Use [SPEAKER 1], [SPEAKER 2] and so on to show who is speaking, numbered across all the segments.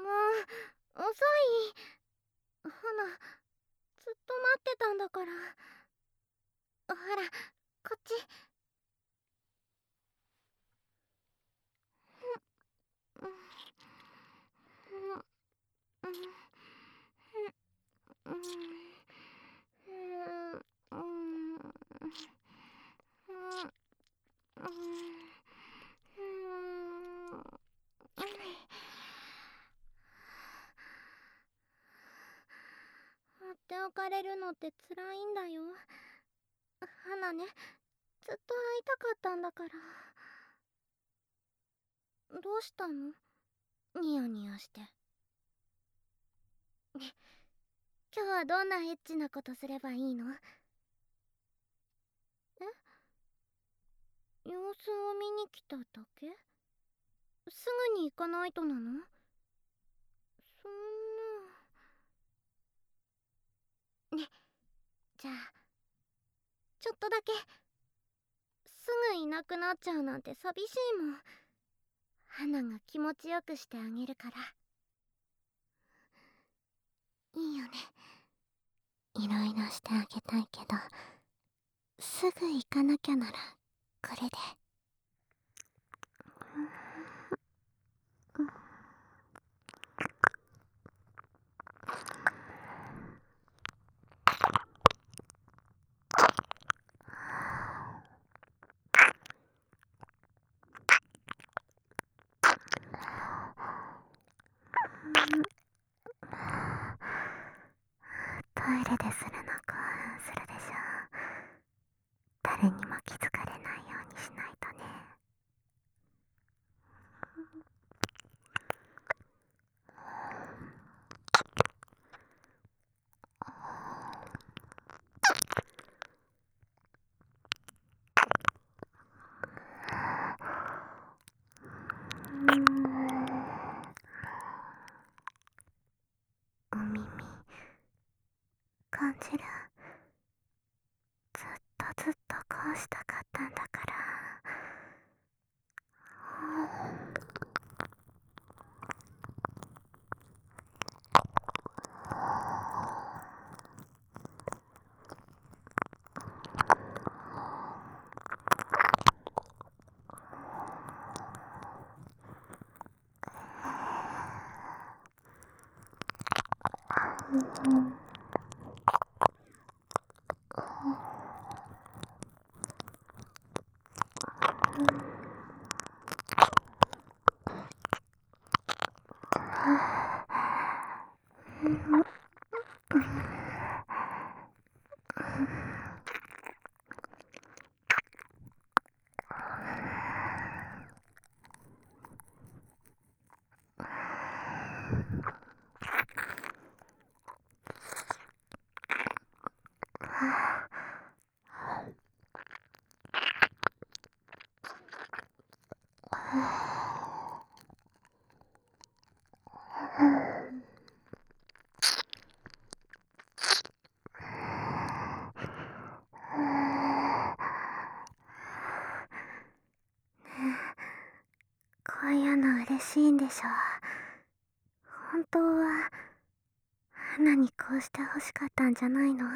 [SPEAKER 1] 遅い。花、ずっと待ってたんだから。ほら、こっち。うんうん放っておかれるのって辛いんだよ。花ね、ずっと会いたかったんだから。どうしたの？ニヤニヤして。ね、今日はどんなエッチなことすればいいの？様子を見に来ただけ？すぐに行かないとなの？そんな。ね、じゃあ、ちょっとだけ。すぐいなくなっちゃうなんて寂しいもん。花が気持ちよくしてあげるから。いいよね。いろいろしてあげたいけど、すぐ行かなきゃなら、これで。トイレでするの興奮するでしょ。誰にも気づかれないようにしないとね。お耳感じる？ずっとこうしたかったんだから。こういうの嬉しいんでしょ？本当は花にこうして欲しかったんじゃないの？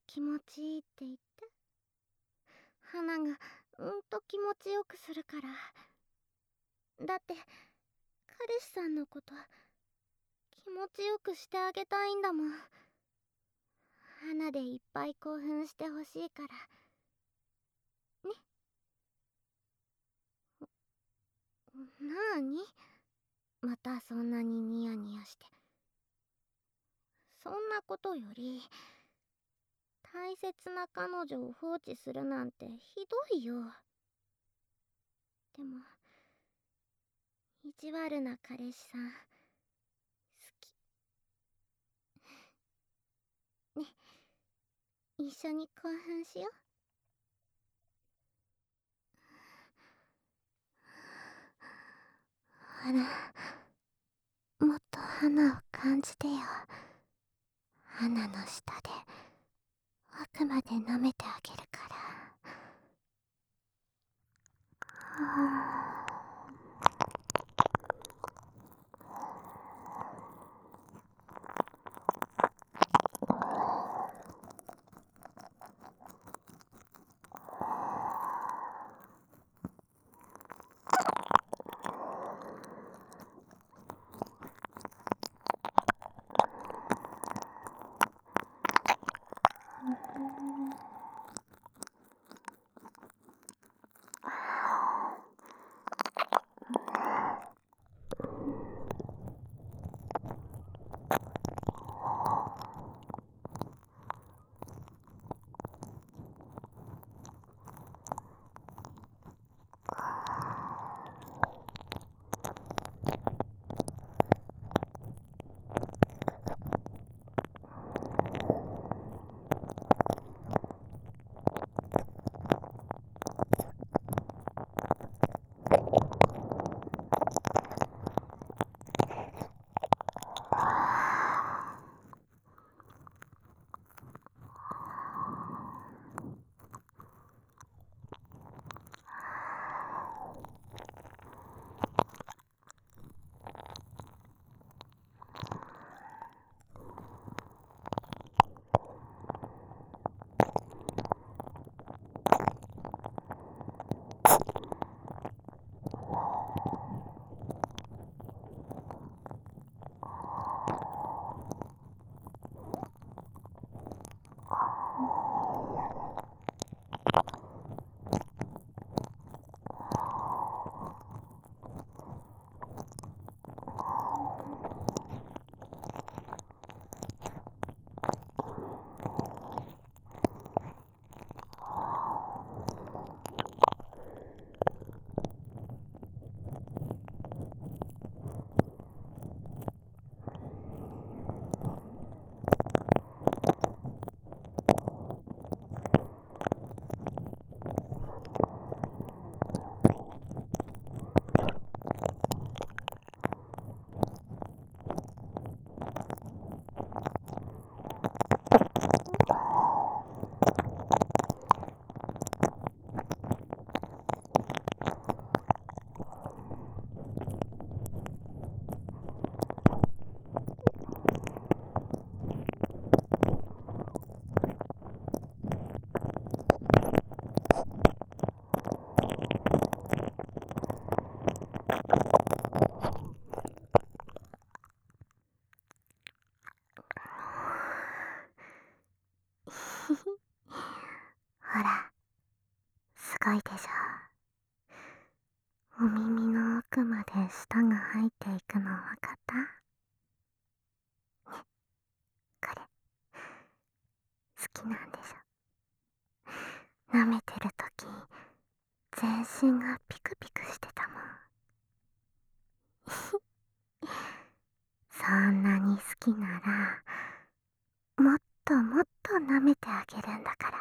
[SPEAKER 1] 気持ちいいって言って。花が気持ちよくするから。だって彼氏さんのこと気持ちよくしてあげたいんだもん。花でいっぱい興奮してほしいからね。なーに、またそんなにニヤニヤして。そんなことより大切な彼女を放置するなんてひどいよ。でも意地悪な彼氏さん好きね。一緒に興奮しよ。ほら、もっと花を感じてよ。花の下で奥まで舐めてあげるから。ほら、すごいでしょ。お耳の奥まで舌が入っていくのわかった？ね、これ好きなんでしょ。舐めてるとき全身がピクピクしてたもん。そんなに好きならもっともっと舐めてあげるんだから。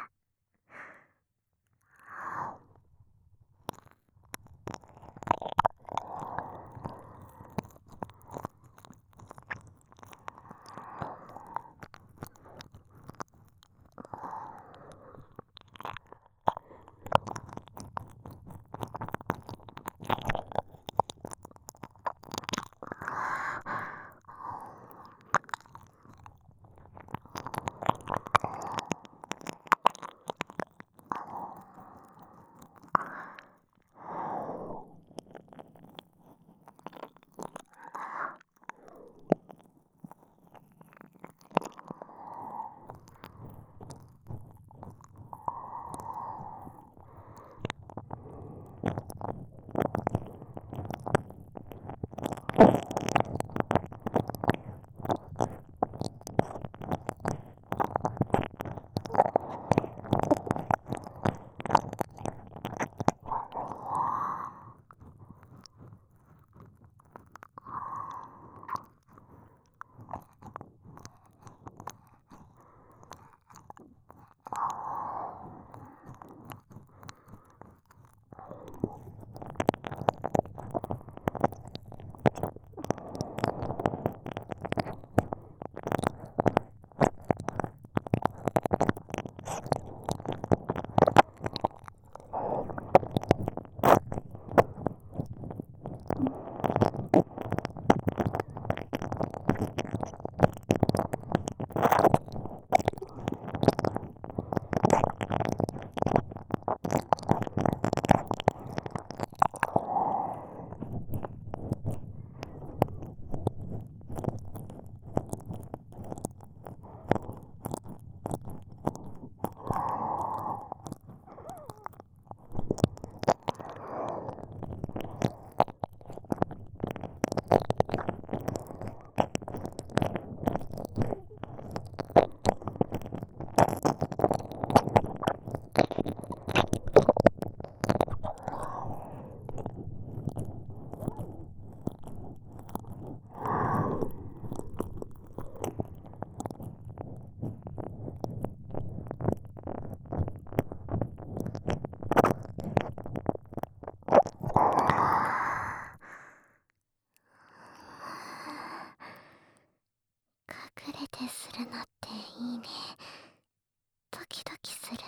[SPEAKER 1] フレでするのっていいね。ドキドキする。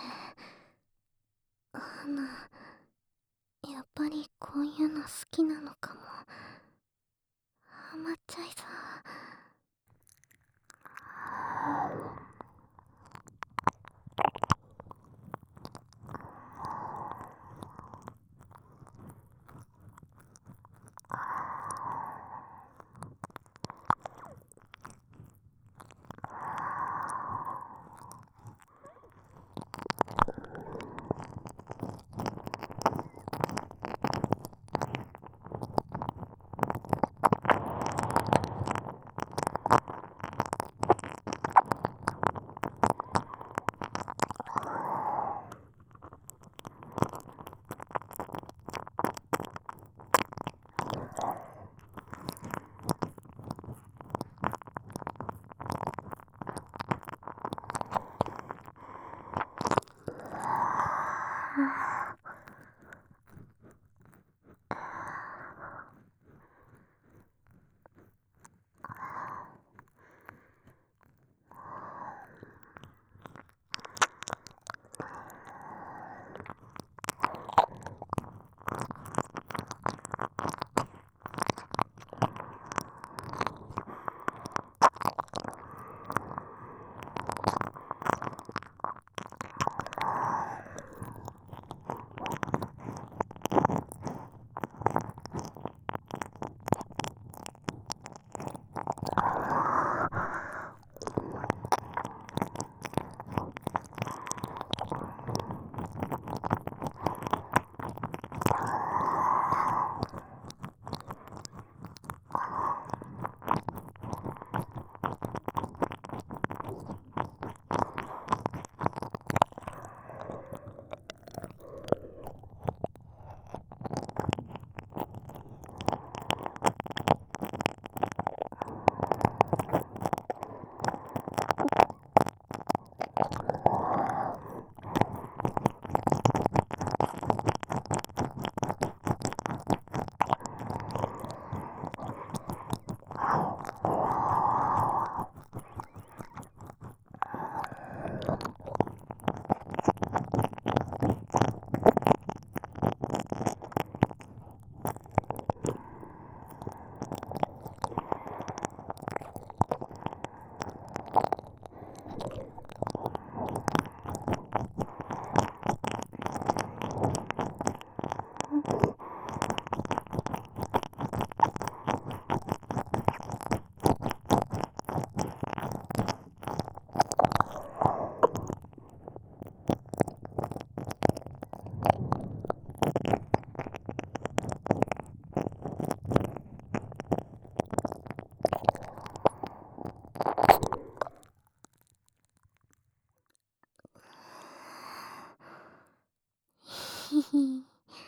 [SPEAKER 1] やっぱりこういうの好きなのかも。ハマっちゃいそう。ひひ。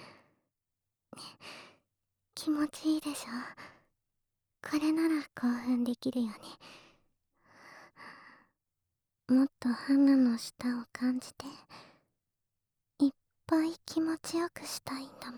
[SPEAKER 1] 気持ちいいでしょ。これなら興奮できるよね。もっとハナの舌を感じて、いっぱい気持ちよくしたいんだもん。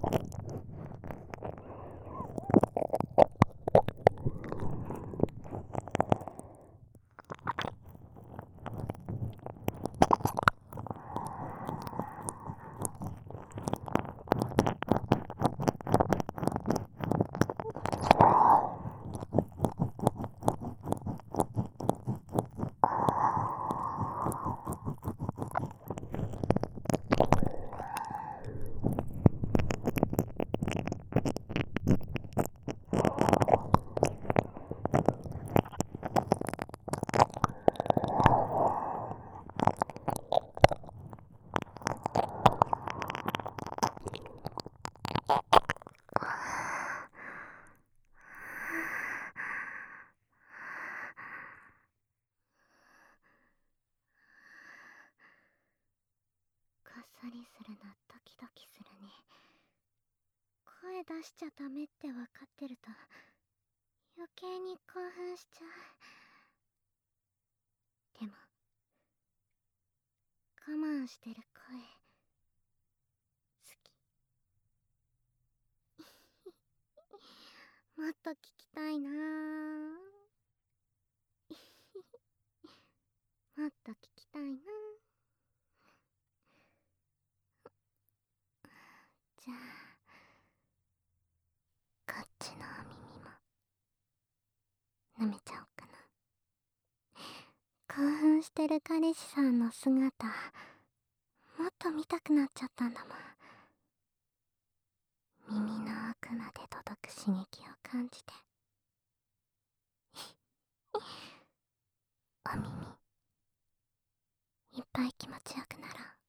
[SPEAKER 1] かっさりするな、ドキドキするね。声出しちゃダメってわかってると余計に興奮しちゃう。でも我慢してる声好き。もっと聞きたいなぁ。もっと聞きたいな。じゃあこっちのお耳も舐めちゃおうかな。興奮してる彼氏さんの姿もっと見たくなっちゃったんだもん。耳の奥まで届く刺激を感じてお耳いっぱい気持ちよくなろう。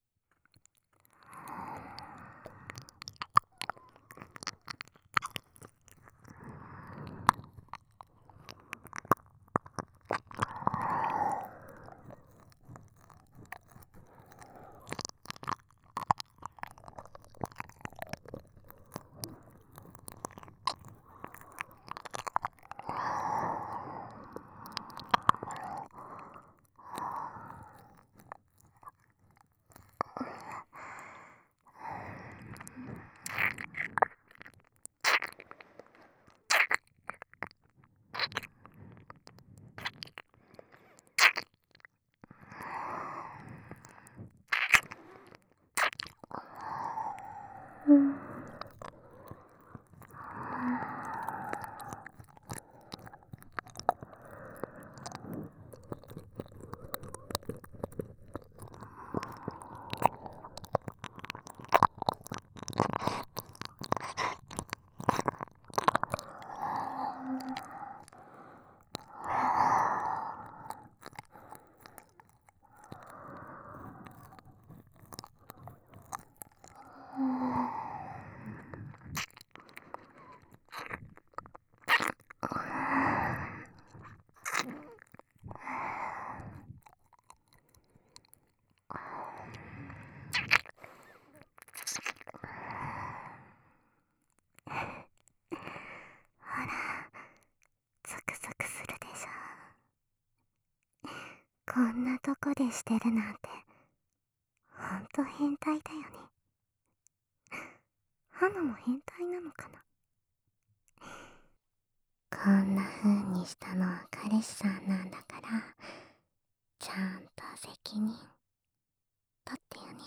[SPEAKER 1] ほらゾクゾクするでしょ。こんなとこでしてるなんてほんと変態だよね。花も変態なのかな。こんな風にしたのは彼氏さんなんだからちゃんと責任取ってよね。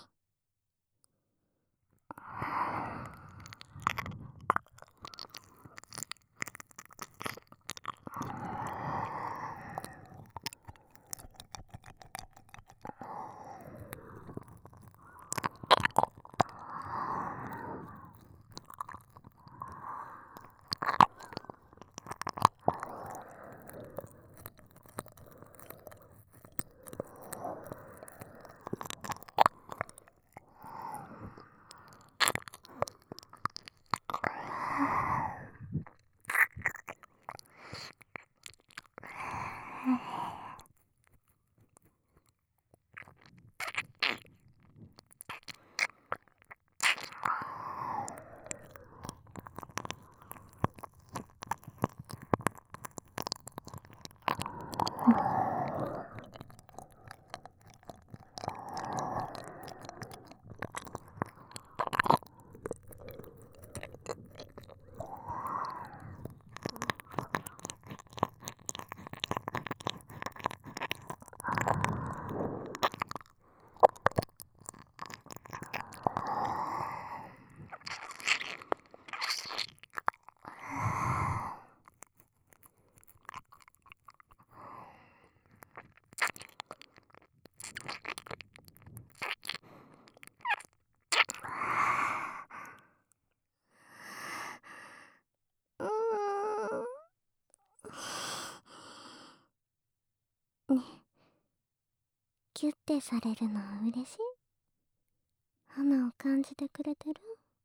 [SPEAKER 1] キュッてされるの嬉しい？花を感じてくれてる？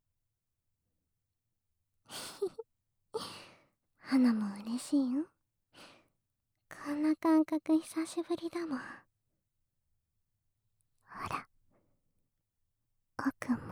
[SPEAKER 1] 花も嬉しいよ。こんな感覚久しぶりだもん。ほら、奥も。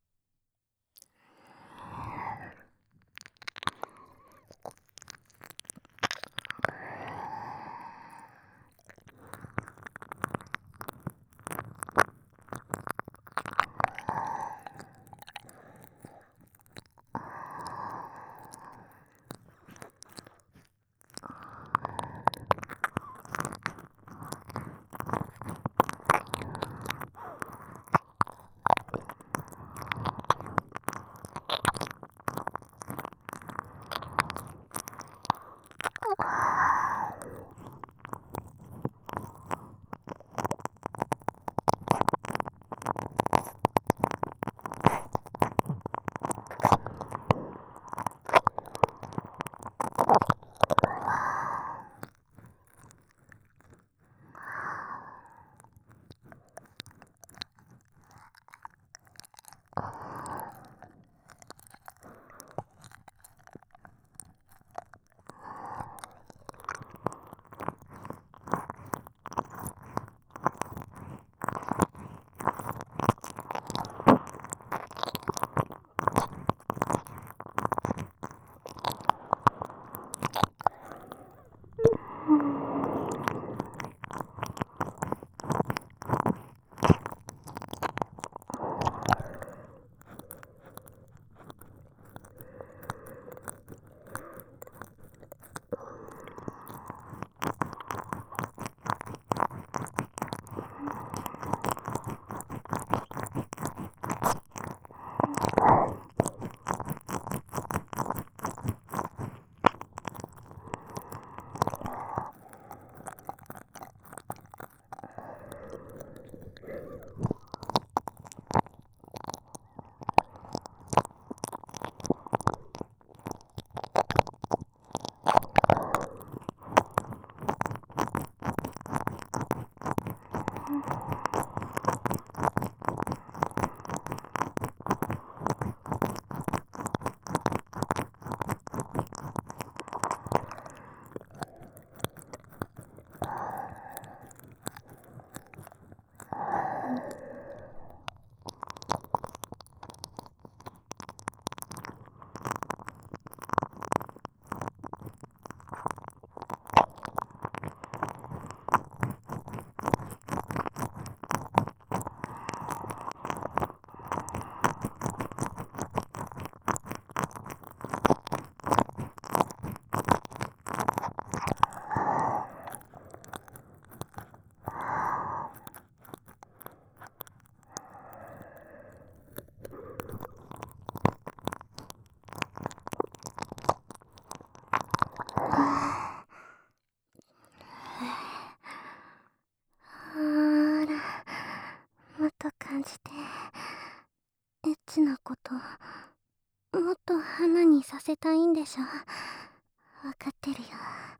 [SPEAKER 1] ほら、もっと感じて。エッチなこともっと花にさせたいんでしょ。わかってるよ。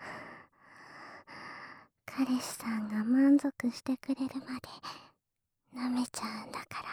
[SPEAKER 1] 彼氏さんが満足してくれるまで舐めちゃうんだから。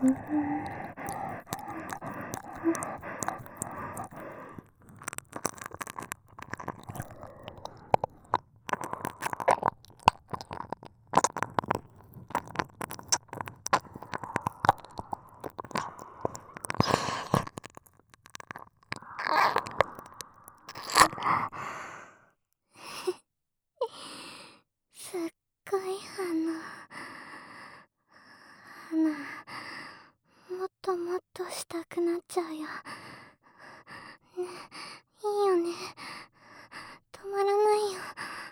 [SPEAKER 1] すっごい花もっともっとしたくなっちゃうよ。ね、いいよね。止まらないよ。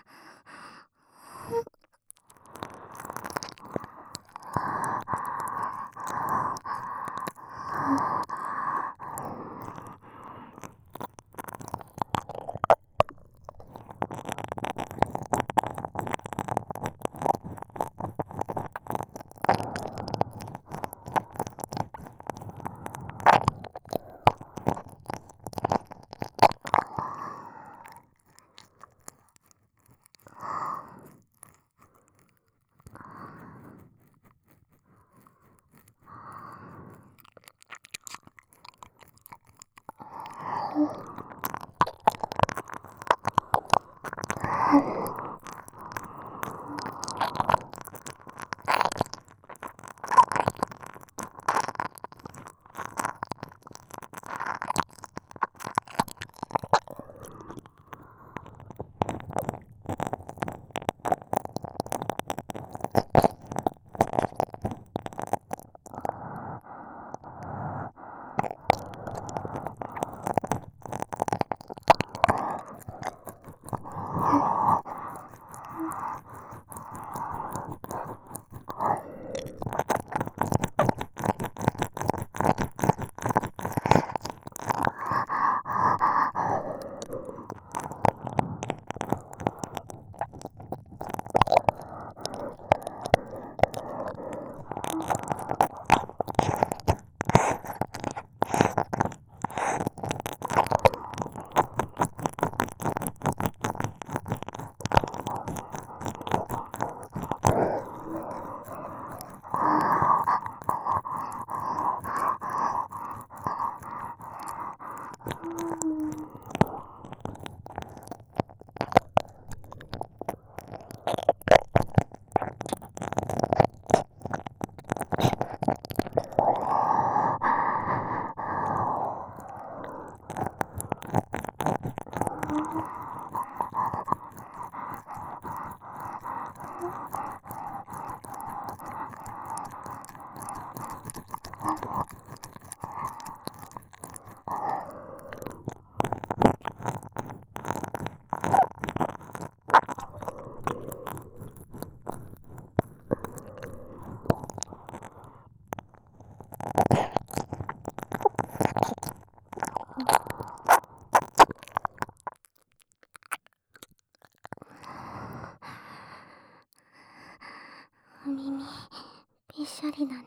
[SPEAKER 1] お耳びっしょりだね。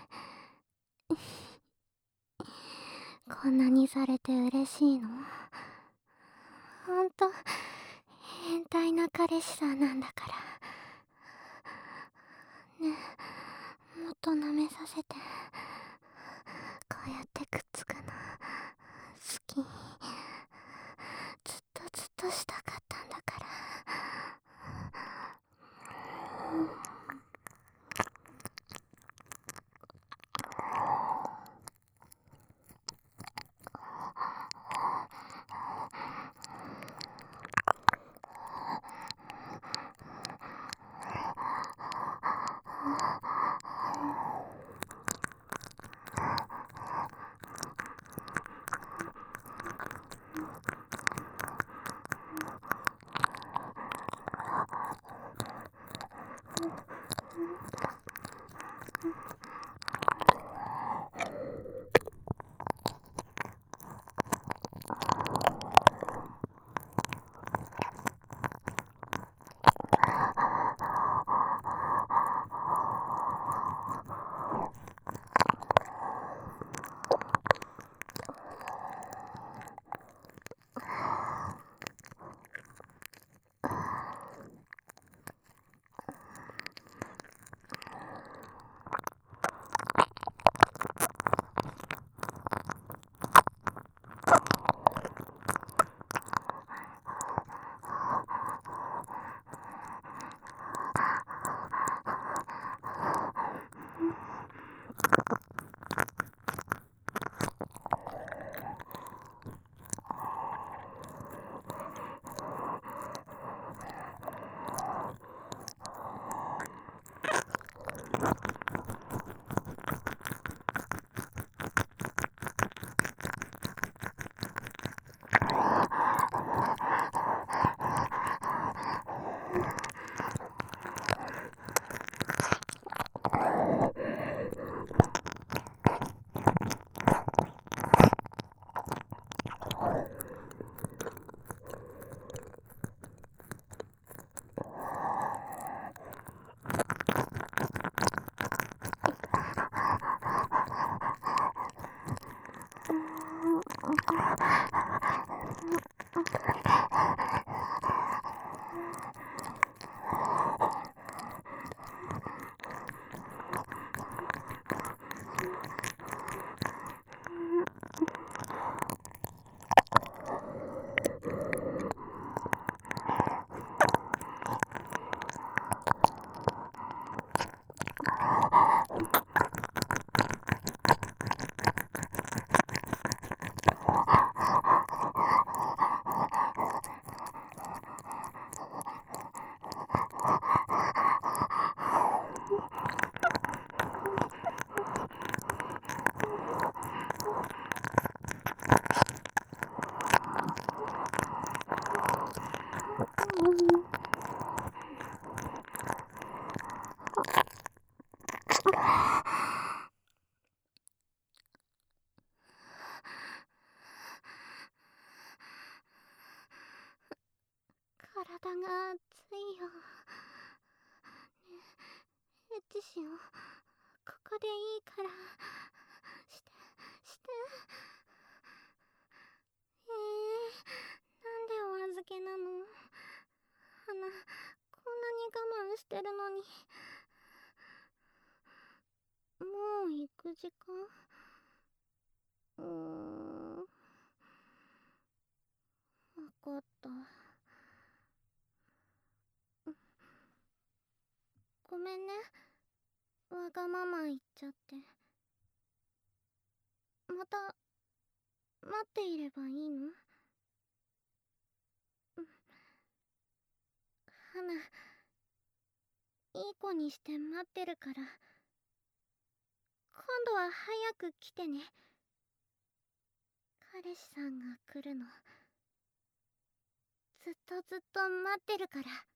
[SPEAKER 1] こんなにされて嬉しいの？ほんと変態な彼氏さんなんだからね。もっと舐めさせて。こうやってくっつくの好き。ずっとずっとしたかったんだから。 体が熱いよ。ねエッチしよう。ここでいいからしてして。なんでお預けなの？花、こんなに我慢してるのに。もう行く時間？わかった。ごめんね、わがまま言っちゃって。また待っていればいいの？花、いい子にして待ってるから、今度は早く来てね。彼氏さんが来るのずっとずっと待ってるから。